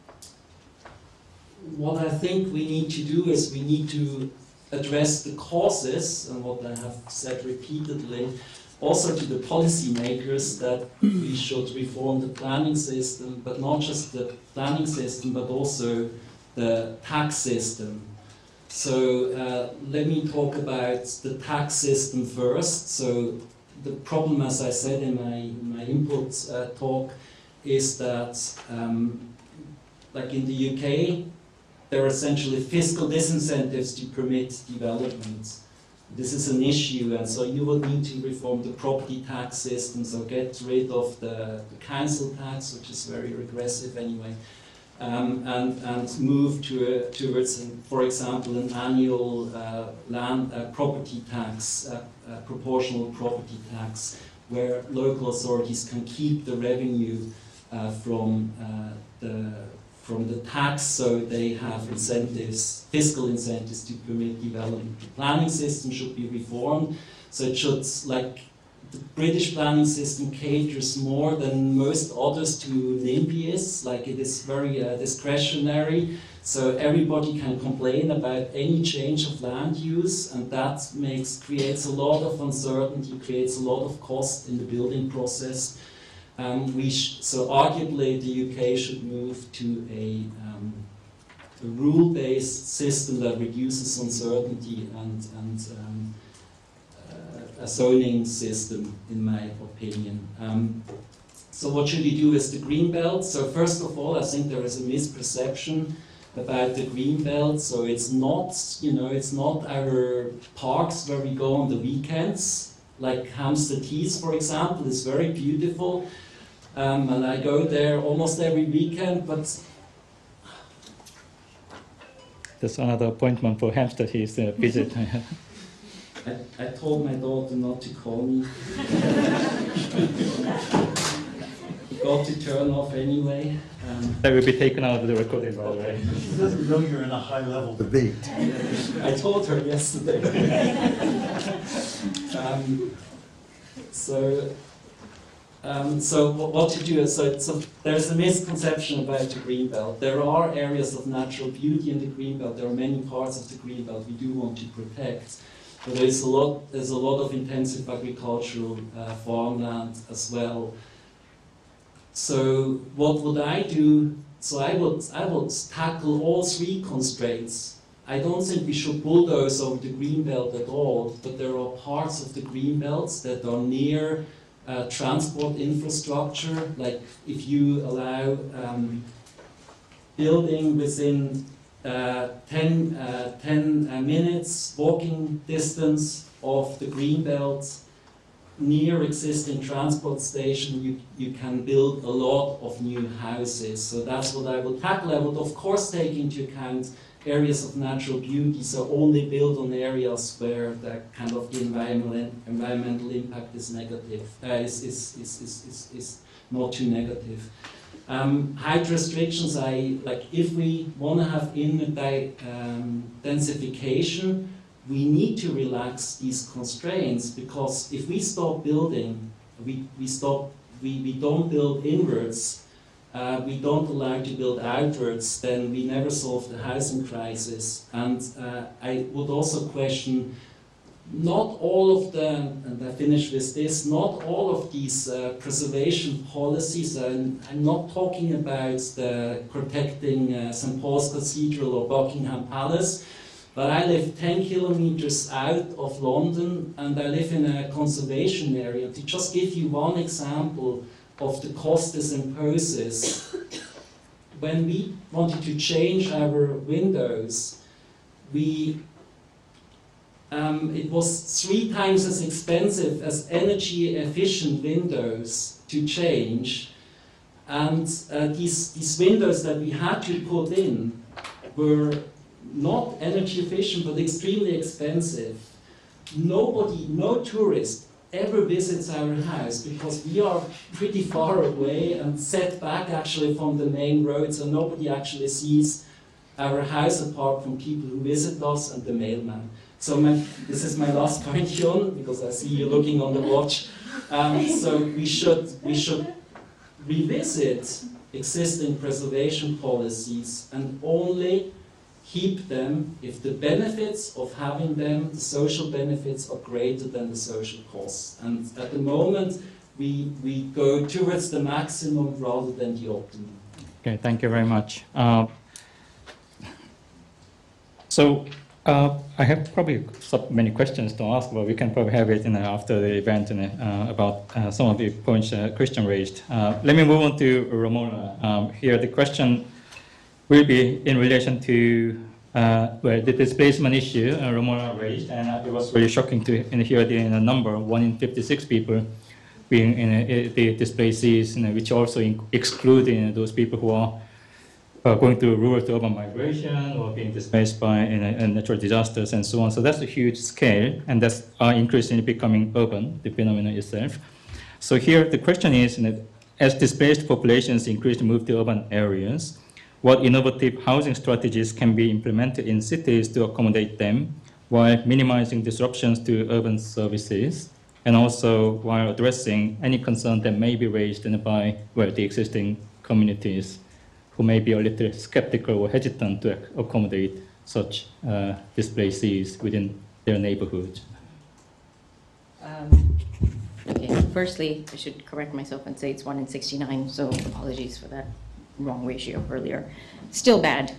What I think we need to do is we need to address the causes, and what I have said repeatedly, also to the policymakers, that we should reform the planning system, but not just the planning system, but also the tax system. So let me talk about the tax system first. So the problem, as I said in my input talk, is that like in the UK, there are essentially fiscal disincentives to permit development. This is an issue, and so you will need to reform the property tax system, so get rid of the council tax, which is very regressive anyway, and move towards, for example, an annual property tax, proportional property tax, where local authorities can keep the revenue from the tax, so they have incentives, fiscal incentives to permit development. The planning system should be reformed, so it should, like the British planning system caters more than most others to NIMBYs, like it is very discretionary, so everybody can complain about any change of land use, and that creates a lot of uncertainty, creates a lot of cost in the building process. So arguably the UK should move to a rule-based system that reduces uncertainty and a zoning system, in my opinion. So what should you do with the green belt? So first of all, I think there is a misperception about the green belt. So it's not, it's not our parks where we go on the weekends, like Hampstead Heath, for example, is very beautiful. And I go there almost every weekend, but there's another appointment for Hampstead he's visit. I told my daughter not to call me. Got to turn off anyway. That will be taken out of the recording, by the way. She doesn't know you're in a high-level debate. I told her yesterday. So what to do is, so there's a misconception about the Greenbelt. There are areas of natural beauty in the Greenbelt. There are many parts of the Greenbelt we do want to protect. But there's a lot of intensive agricultural farmland as well. So what would I do? So I would tackle all three constraints. I don't think we should bulldoze over the Greenbelt at all, but there are parts of the Greenbelts that are near transport infrastructure, like if you allow building within 10 minutes walking distance of the Greenbelt near existing transport station, you can build a lot of new houses. So that's what I would tackle. I would of course take into account areas of natural beauty, so only build on areas where the kind of the environmental impact is negative, is not too negative. Height restrictions, if we want to have densification, we need to relax these constraints, because if we stop building, we don't build inwards, we don't allow to build outwards, then we never solve the housing crisis. And I would also question, not all of the, and I finish with this, not all of these preservation policies, I'm not talking about the protecting St. Paul's Cathedral or Buckingham Palace, but I live 10 kilometers out of London and I live in a conservation area. To just give you one example of the cost this imposes, when we wanted to change our windows, it was 3 times as expensive as energy efficient windows to change, and these windows that we had to put in were not energy efficient but extremely expensive. No tourist ever visits our house because we are pretty far away and set back actually from the main road, so nobody actually sees our house apart from people who visit us and the mailman. So this is my last point, Jon, because I see you looking on the watch. So we should revisit existing preservation policies and only keep them if the benefits of having them, the social benefits, are greater than the social costs. And at the moment, we go towards the maximum rather than the optimum. Okay, thank you very much. I have probably so many questions to ask, but we can probably have it after the event about some of the points Christian raised. Let me move on to Ramona. Here the question will be in relation to the displacement issue Ramona raised, and it was very shocking to hear the number, 1 in 56 people being the displacees, which also exclude those people who are going through rural to urban migration or being displaced by natural disasters and so on. So that's a huge scale, and that's increasingly becoming urban, the phenomenon itself. So here the question is, as displaced populations increase to move to urban areas, what innovative housing strategies can be implemented in cities to accommodate them while minimizing disruptions to urban services, and also while addressing any concern that may be raised by the existing communities who may be a little skeptical or hesitant to accommodate such displacees within their neighborhood. Okay, firstly, I should correct myself and say it's 1 in 69, so apologies for that wrong ratio earlier. Still bad.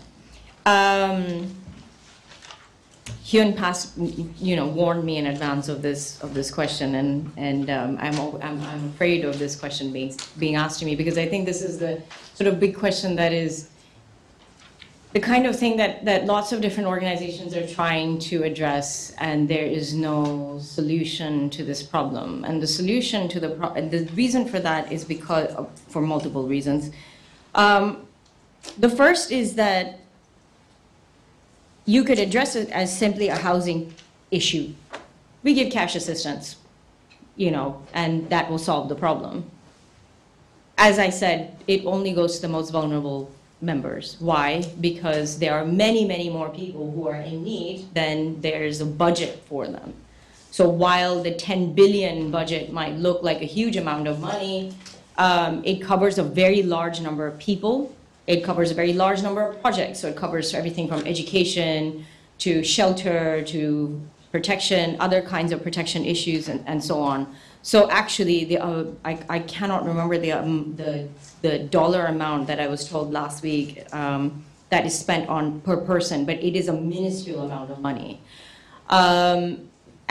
Hyun warned me in advance of this question, and I'm afraid of this question being asked to me, because I think this is the sort of big question that is the kind of thing that lots of different organizations are trying to address, and there is no solution to this problem. And the solution to the reason for that is for multiple reasons. The first is that you could address it as simply a housing issue. We give cash assistance, and that will solve the problem. As I said, it only goes to the most vulnerable members. Why? Because there are many, many more people who are in need than there's a budget for them. So while the 10 billion budget might look like a huge amount of money, it covers a very large number of people. It covers a very large number of projects. So it covers everything from education to shelter to protection, other kinds of protection issues, and so on. So actually, I cannot remember the dollar amount that I was told last week that is spent on per person, but it is a minuscule amount of money. And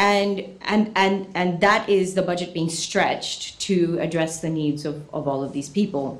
that is the budget being stretched to address the needs of all of these people.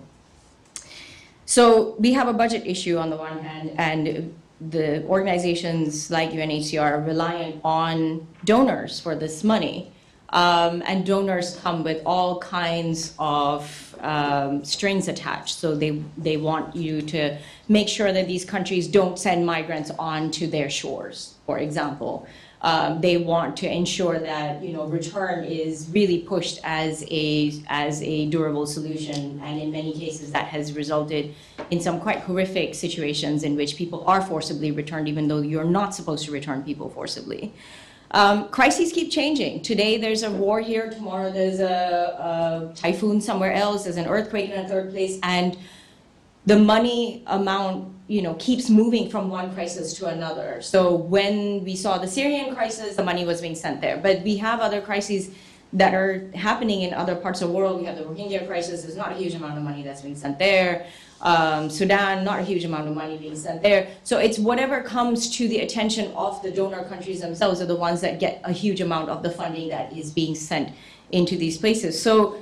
So we have a budget issue on the one hand, and the organizations like UNHCR are reliant on donors for this money. And donors come with all kinds of strings attached. So they want you to make sure that these countries don't send migrants onto their shores, for example. They want to ensure that return is really pushed as a durable solution, and in many cases that has resulted in some quite horrific situations in which people are forcibly returned, even though you're not supposed to return people forcibly. Crises keep changing. Today there's a war here, tomorrow there's a typhoon somewhere else, there's an earthquake in a third place, and the money amount keeps moving from one crisis to another. So when we saw the Syrian crisis, the money was being sent there. But we have other crises that are happening in other parts of the world. We have the Rohingya crisis, there's not a huge amount of money that's being sent there. Sudan, not a huge amount of money being sent there. So it's whatever comes to the attention of the donor countries themselves are the ones that get a huge amount of the funding that is being sent into these places. So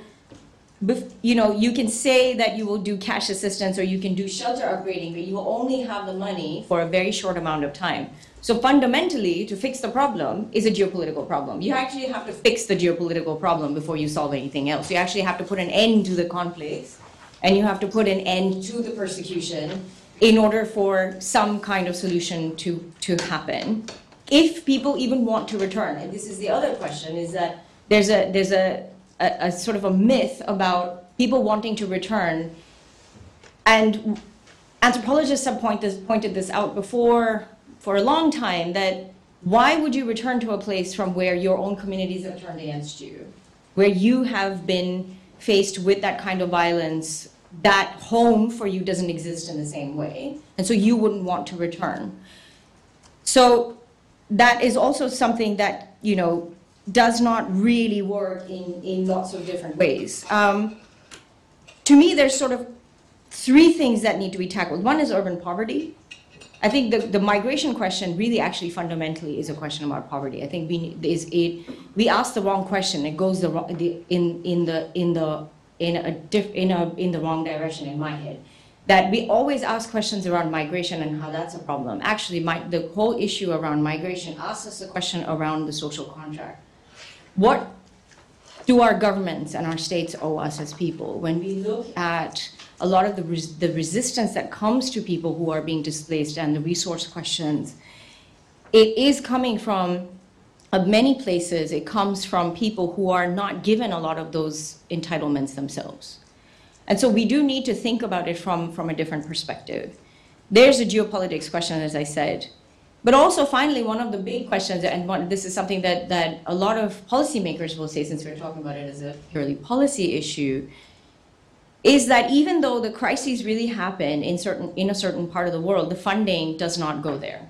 you can say that you will do cash assistance or you can do shelter upgrading, but you will only have the money for a very short amount of time. So fundamentally, to fix the problem is a geopolitical problem. You actually have to fix the geopolitical problem before you solve anything else. You actually have to put an end to the conflicts, and you have to put an end to the persecution in order for some kind of solution to happen. If people even want to return, and this is the other question, is that there's a sort of a myth about people wanting to return, and anthropologists have pointed this out before for a long time, that why would you return to a place from where your own communities have turned against you, where you have been faced with that kind of violence, that home for you doesn't exist in the same way, and so you wouldn't want to return. So that is also something that does not really work in lots of different ways. To me, there's sort of three things that need to be tackled. One is urban poverty. I think the migration question really actually fundamentally is a question about poverty. I think we ask the wrong question. It goes in the wrong direction in my head. That we always ask questions around migration and how that's a problem. Actually, the whole issue around migration asks us a question around the social contract. What do our governments and our states owe us as people? When we look at a lot of the resistance that comes to people who are being displaced and the resource questions, it is coming from many places. It comes from people who are not given a lot of those entitlements themselves. And so we do need to think about it from a different perspective. There's a geopolitics question, as I said. But also, finally, one of the big questions, and this is something that a lot of policymakers will say, since we're talking about it as a purely policy issue, is that even though the crises really happen in a certain part of the world, the funding does not go there.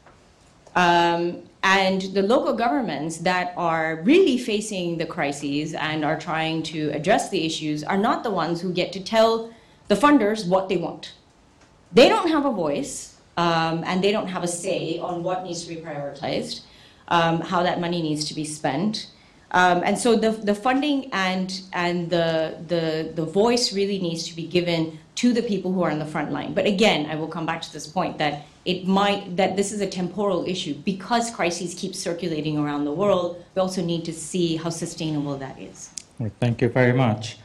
And the local governments that are really facing the crises and are trying to address the issues are not the ones who get to tell the funders what they want. They don't have a voice, and they don't have a say on what needs to be prioritized, how that money needs to be spent. And so the funding and the voice really needs to be given to the people who are on the front line. But again, I will come back to this point that this is a temporal issue. Because crises keep circulating around the world, we also need to see how sustainable that is. Well, thank you very much.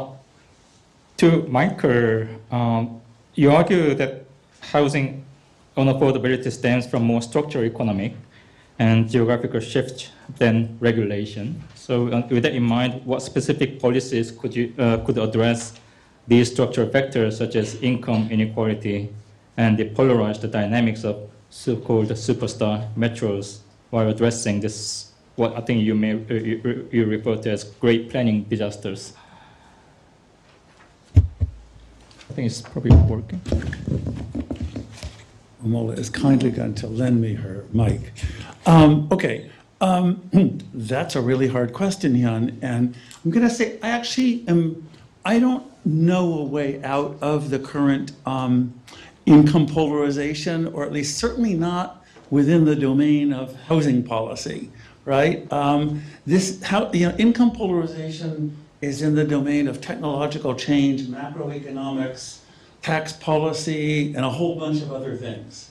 To Michael, you argue that housing unaffordability stems from more structural economic and geographical shift than regulation. So with that in mind, what specific policies could address these structural factors such as income inequality and the polarized dynamics of so-called superstar metros while addressing this, what I think you refer to as great planning disasters? I think it's probably working. Mola is kindly going to lend me her mic. Okay, that's a really hard question, Hyun, and I'm going to say I don't know a way out of the current income polarization, or at least certainly not within the domain of housing policy, right? Income polarization is in the domain of technological change, macroeconomics, tax policy, and a whole bunch of other things.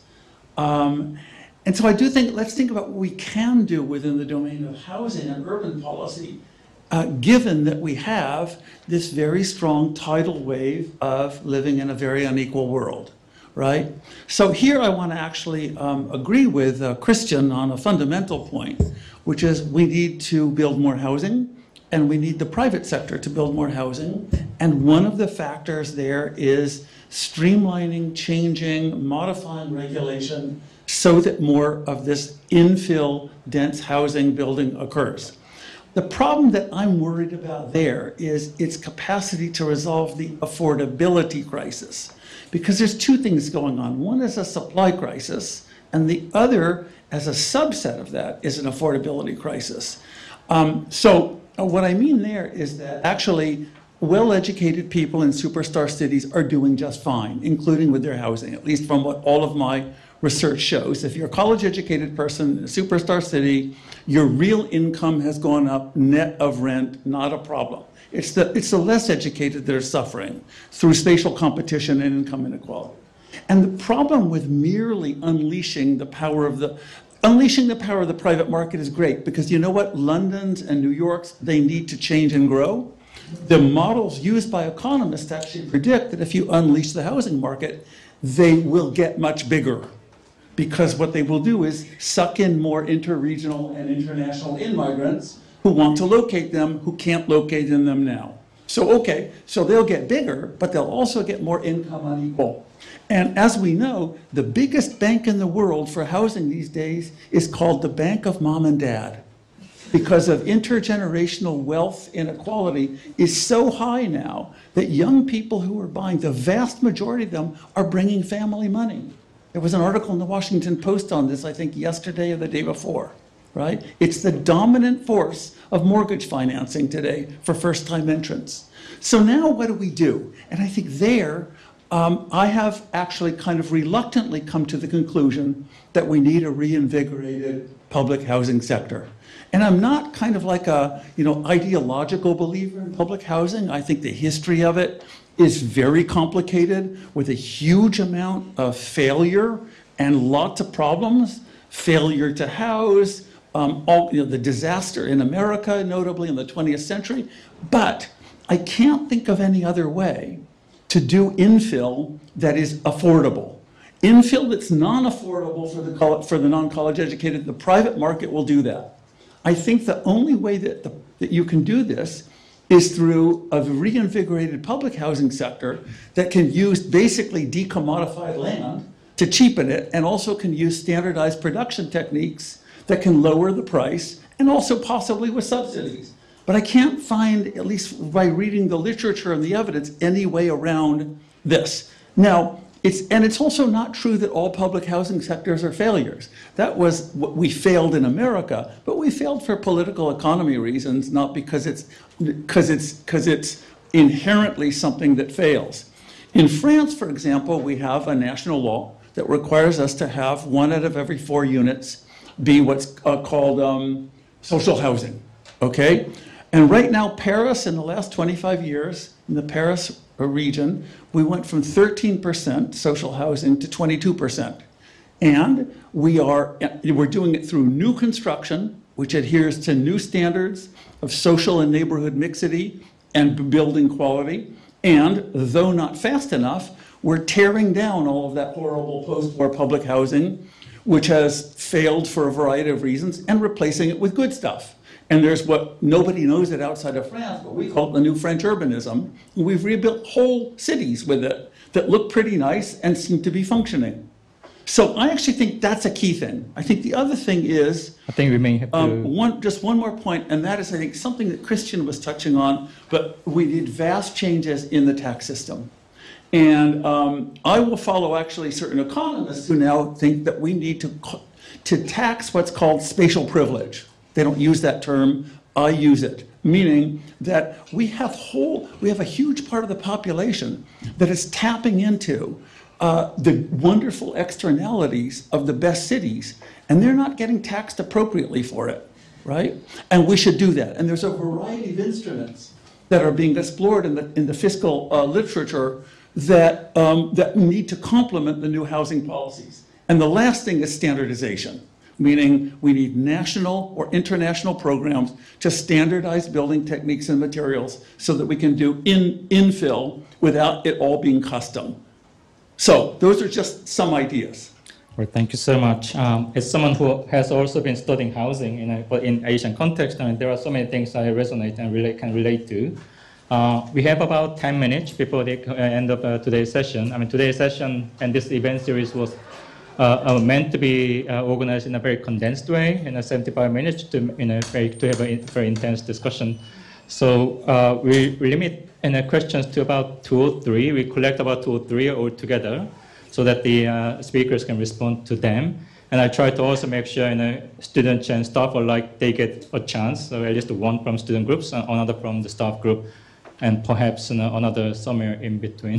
And so I do think, let's think about what we can do within the domain of housing and urban policy, given that we have this very strong tidal wave of living in a very unequal world, right? So here I want to actually agree with Christian on a fundamental point, which is we need to build more housing, and we need the private sector to build more housing. And one of the factors there is streamlining, changing, modifying regulation so that more of this infill dense housing building occurs. The problem that I'm worried about there is its capacity to resolve the affordability crisis, because there's two things going on. One is a supply crisis, and the other, as a subset of that, is an affordability crisis. So what I mean there is that actually well-educated people in superstar cities are doing just fine, including with their housing, at least from what all of my research shows. If you're a college-educated person in a superstar city, your real income has gone up net of rent, not a problem. It's the less educated that are suffering through spatial competition and income inequality. And the problem with merely unleashing the power of the private market is great, because you know what? London's and New York's, they need to change and grow. The models used by economists actually predict that if you unleash the housing market, they will get much bigger, because what they will do is suck in more interregional and international immigrants who want to locate them, who can't locate in them now. So they'll get bigger, but they'll also get more income unequal. And as we know, the biggest bank in the world for housing these days is called the Bank of Mom and Dad, because of intergenerational wealth inequality is so high now that young people who are buying, the vast majority of them are bringing family money. There was an article in the Washington Post on this, I think yesterday or the day before, right? It's the dominant force of mortgage financing today for first-time entrants. So now what do we do? And I think there, I have actually kind of reluctantly come to the conclusion that we need a reinvigorated public housing sector. And I'm not kind of like a, ideological believer in public housing. I think the history of it is very complicated, with a huge amount of failure and lots of problems. Failure to house, the disaster in America, notably in the 20th century. But I can't think of any other way to do infill that is affordable. Infill that's non-affordable for the non-college educated, the private market will do that. I think the only way that you can do this is through a reinvigorated public housing sector that can use basically decommodified land to cheapen it, and also can use standardized production techniques that can lower the price, and also possibly with subsidies. But I can't find, at least by reading the literature and the evidence, any way around this. Now, it's also not true that all public housing sectors are failures. That was what we failed in America, but we failed for political economy reasons, not because it's inherently something that fails. In France, for example, we have a national law that requires us to have 1 out of every 4 units be what's called social housing, okay? And right now, Paris, in the last 25 years, in the Paris region, we went from 13% social housing to 22%. And we're doing it through new construction, which adheres to new standards of social and neighborhood mixity and building quality. And though not fast enough, we're tearing down all of that horrible post-war public housing, which has failed for a variety of reasons, and replacing it with good stuff. And there's what nobody knows it outside of France, but we call it the new French urbanism. We've rebuilt whole cities with it that look pretty nice and seem to be functioning. So I actually think that's a key thing. I think the other thing is, I think we may have to... just one more point, and that is, I think, something that Christian was touching on, but we need vast changes in the tax system. And I will follow actually certain economists who now think that we need to tax what's called spatial privilege. They don't use that term, I use it, meaning that we have a huge part of the population that is tapping into the wonderful externalities of the best cities, and they're not getting taxed appropriately for it, right? And we should do that. And there's a variety of instruments that are being explored in the fiscal literature that need to complement the new housing policies. And the last thing is standardization, meaning we need national or international programs to standardize building techniques and materials so that we can do infill without it all being custom. So those are just some ideas. Well, thank you so much. As someone who has also been studying housing in Asian context, there are so many things I resonate and can relate to. We have about 10 minutes before the end of today's session. Today's session and this event series was meant to be organized in a very condensed way, in 75 minutes, to have a very intense discussion. So we limit questions to about 2 or 3. We collect about 2 or 3 altogether, so that the speakers can respond to them. And I try to also make sure students and staff alike, they get a chance, so at least one from student groups, another from the staff group, and perhaps another somewhere in between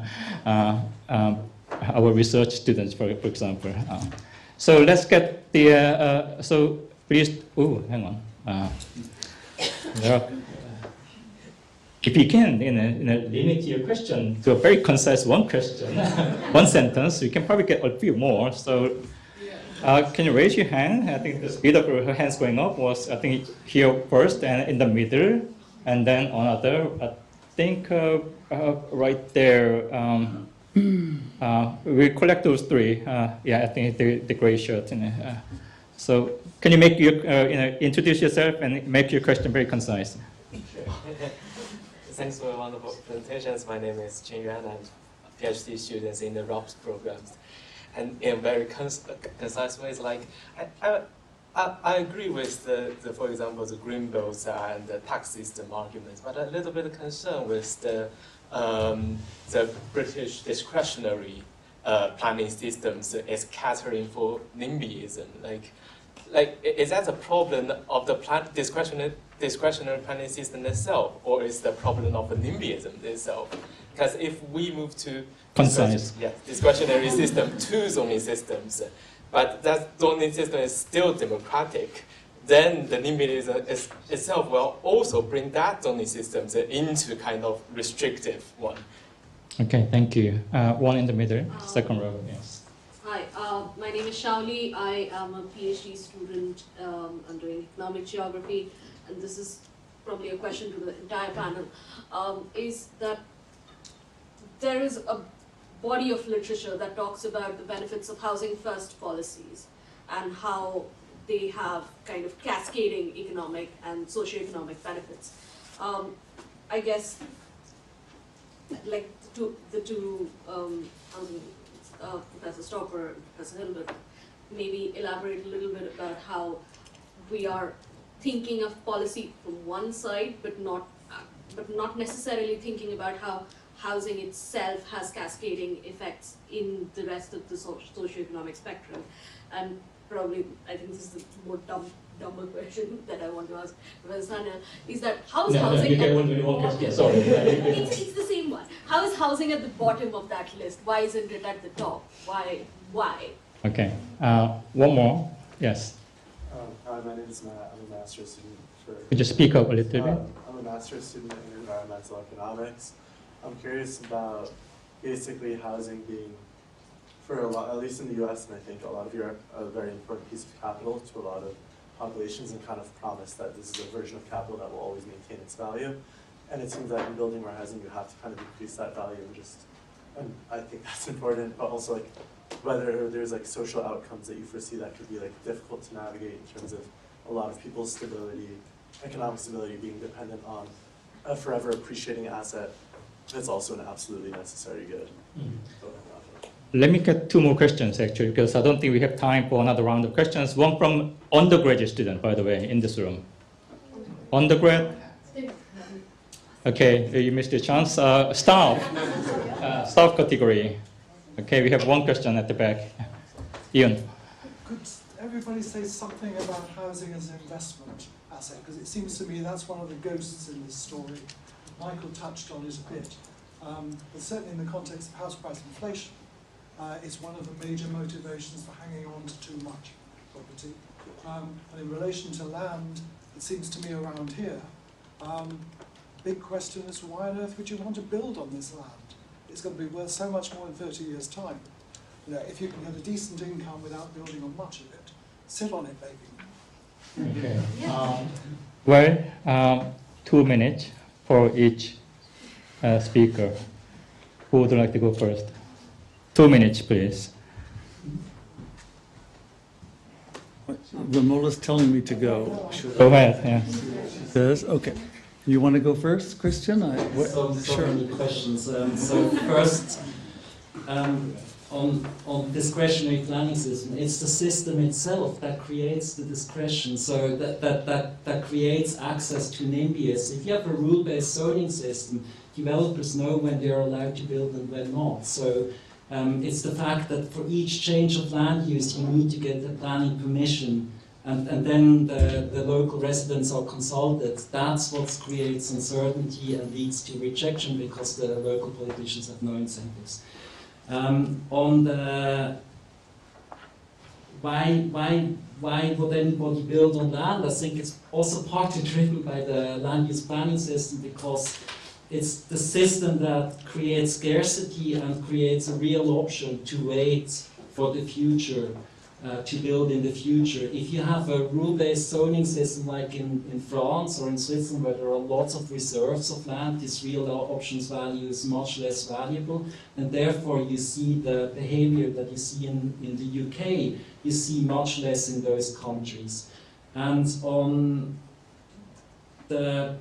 our research students, for example. So let's get the, so please, hang on. If you can, limit your question to a very concise one question, one sentence, you can probably get a few more. So can you raise your hand? I think the speed of her hands going up was, I think, here first and in the middle, and then another, I think right there. We collect those 3. I think the gray shirt. So can you make your, introduce yourself and make your question very concise? Sure. Thanks for wonderful presentations. My name is Chen Yuan. I'm a PhD student in the ROPS programs. And in very concise ways, like I agree with the for example, the green bills and the tax system arguments, but a little bit concerned with the British discretionary planning systems is catering for NIMBYism. Like, is that a problem of the discretionary planning system itself, or is the problem of the NIMBYism itself? Because if we move to discretionary system to zoning systems, but that zoning system is still democratic, then the NIMBYism itself will also bring that zoning systems into kind of restrictive one. Okay, thank you. One in the middle, second row, yes. Hi, my name is Shaoli. I am a PhD student. I'm doing economic geography, and this is probably a question to the entire panel, is that there is a body of literature that talks about the benefits of housing first policies and how they have kind of cascading economic and socioeconomic benefits. I guess, like the two Professor Stopper and Professor Hilbert, maybe elaborate a little bit about how we are thinking of policy from one side, but not necessarily thinking about how housing itself has cascading effects in the rest of the socioeconomic spectrum. And probably, I think this is the more dumber question that I want to ask Professor Sanyal, is that how is housing... Sorry. It's the same one. How is housing at the bottom of that list? Why isn't it at the top? Why? Okay. One more. Yes. Hi, my name is Matt. I'm a master's student for... Could you speak up a little bit? I'm a master's student in environmental economics. I'm curious about basically housing being, for a lot, at least in the US and I think a lot of Europe, a very important piece of capital to a lot of populations, and kind of promise that this is a version of capital that will always maintain its value. And it seems that in building more housing, you have to kind of increase that value and just and I think that's important, but also like whether there's like social outcomes that you foresee that could be like difficult to navigate in terms of a lot of people's stability, economic stability being dependent on a forever appreciating asset that's also an absolutely necessary good. Let me get two more questions actually, because I don't think we have time for another round of questions. One from undergraduate student, by the way, in this room. Undergrad? Okay, you missed your chance. Staff category. Okay, we have one question at the back. Ian. Could everybody say something about housing as an investment asset? Because it seems to me that's one of the ghosts in this story. Michael touched on it a bit. But certainly in the context of house price inflation, it's one of the major motivations for hanging on to too much property. And in relation to land, it seems to me around here, big question is why on earth would you want to build on this land? It's going to be worth so much more in 30 years' time. You know, if you can get a decent income without building on much of it, sit on it, baby. Okay. Well, 2 minutes for each speaker. Who would like to go first? 2 minutes, please. Ramola's telling me to go. Go ahead. Yeah. Says, okay. You want to go first, Christian? So sure. many questions. So first, on discretionary planning system, it's the system itself that creates the discretion. So that creates access to NIMBYs. If you have a rule-based zoning system, developers know when they're allowed to build and when not. So it's the fact that for each change of land use, you need to get the planning permission. And then the local residents are consulted. That's what creates uncertainty and leads to rejection because the local politicians have no incentives. On the why would anybody build on land? I think it's also partly driven by the land use planning system because it's the system that creates scarcity and creates a real option to wait for the future. To build in the future. If you have a rule-based zoning system like in France or in Switzerland where there are lots of reserves of land, this real options value is much less valuable and therefore you see the behavior that you see in the UK, you see much less in those countries. And on the,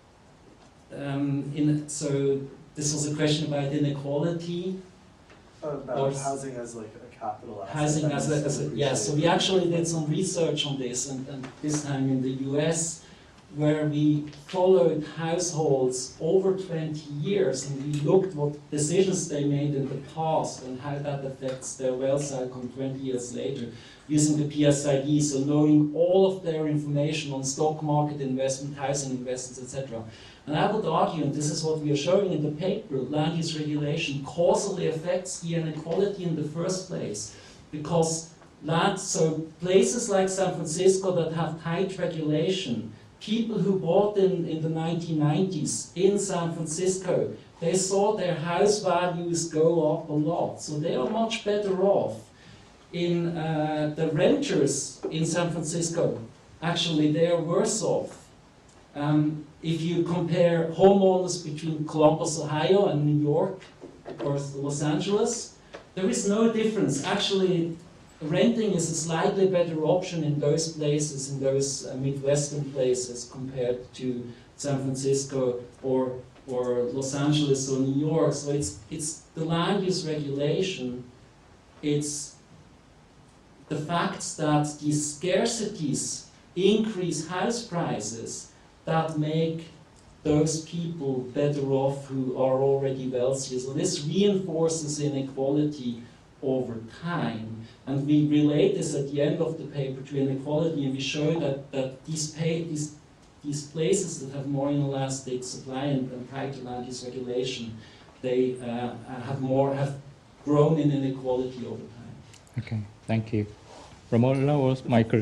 so this was a question about inequality. About housing as like a capital asset. Housing as a yeah, so we actually did some research on this, and this time in the US, where we followed households over 20 years, and we looked what decisions they made in the past and how that affects their wealth outcome 20 years later, using the PSID, so knowing all of their information on stock market investment, housing investments, etc. And I would argue, and this is what we are showing in the paper, land use regulation causally affects the inequality in the first place. Because so places like San Francisco that have tight regulation, people who bought in the 1990s in San Francisco, they saw their house values go up a lot. So they are much better off. In the renters in San Francisco, actually they are worse off. If you compare homeowners between Columbus, Ohio and New York or Los Angeles, there is no difference. Actually, renting is a slightly better option in those places, in those Midwestern places compared to San Francisco or Los Angeles or New York. So it's the land use regulation, it's the fact that these scarcities increase house prices that make those people better off who are already wealthier. So this reinforces inequality over time. And we relate this at the end of the paper to inequality, and we show that these places that have more inelastic supply and tighter land use regulation, they have grown in inequality over time. Okay, thank you. Ramola or Michael?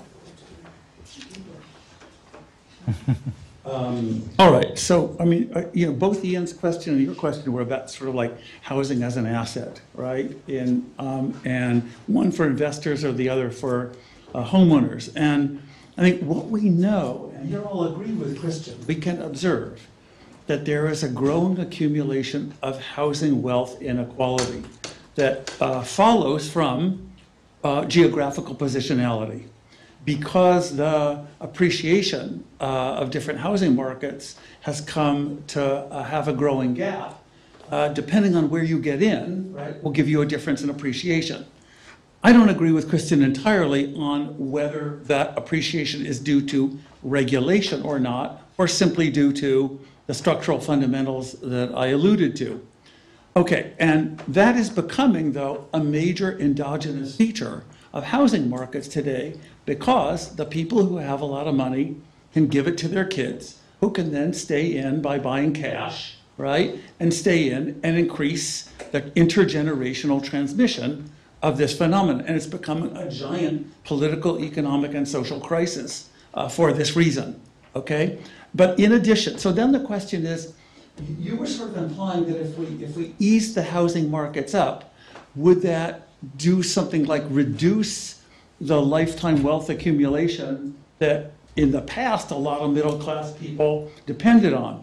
All right, so I mean, both Ian's question and your question were about sort of like housing as an asset, right? And one for investors or the other for homeowners. And I think what we know, and here I'll agree with Christian, we can observe that there is a growing accumulation of housing wealth inequality that follows from geographical positionality. Because the appreciation of different housing markets has come to have a growing gap, depending on where you get in, right, will give you a difference in appreciation. I don't agree with Kristen entirely on whether that appreciation is due to regulation or not, or simply due to the structural fundamentals that I alluded to. Okay, and that is becoming, though, a major endogenous feature of housing markets today, because the people who have a lot of money can give it to their kids, who can then stay in by buying cash, right? And stay in and increase the intergenerational transmission of this phenomenon. And it's become a giant political, economic, and social crisis for this reason, okay? But in addition, so then the question is, you were sort of implying that if we ease the housing markets up, would that do something like reduce the lifetime wealth accumulation that in the past a lot of middle class people depended on?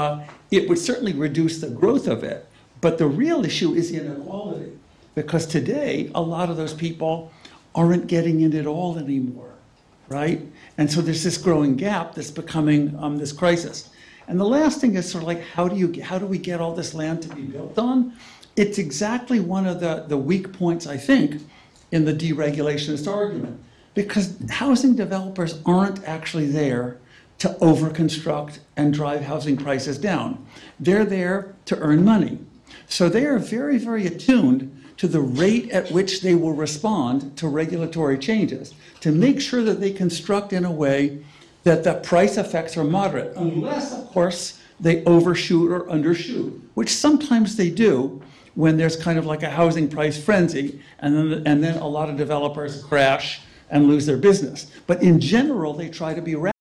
It would certainly reduce the growth of it, but the real issue is inequality, because today a lot of those people aren't getting in at all anymore, right? And so there's this growing gap that's becoming this crisis. And the last thing is sort of like, how do we get all this land to be built on? It's exactly one of the weak points, I think, in the deregulationist argument, because housing developers aren't actually there to overconstruct and drive housing prices down. They're there to earn money. So they are very, very attuned to the rate at which they will respond to regulatory changes, to make sure that they construct in a way that the price effects are moderate, unless, of course, they overshoot or undershoot, which sometimes they do when there's kind of like a housing price frenzy, and then a lot of developers crash and lose their business. But in general, they try to be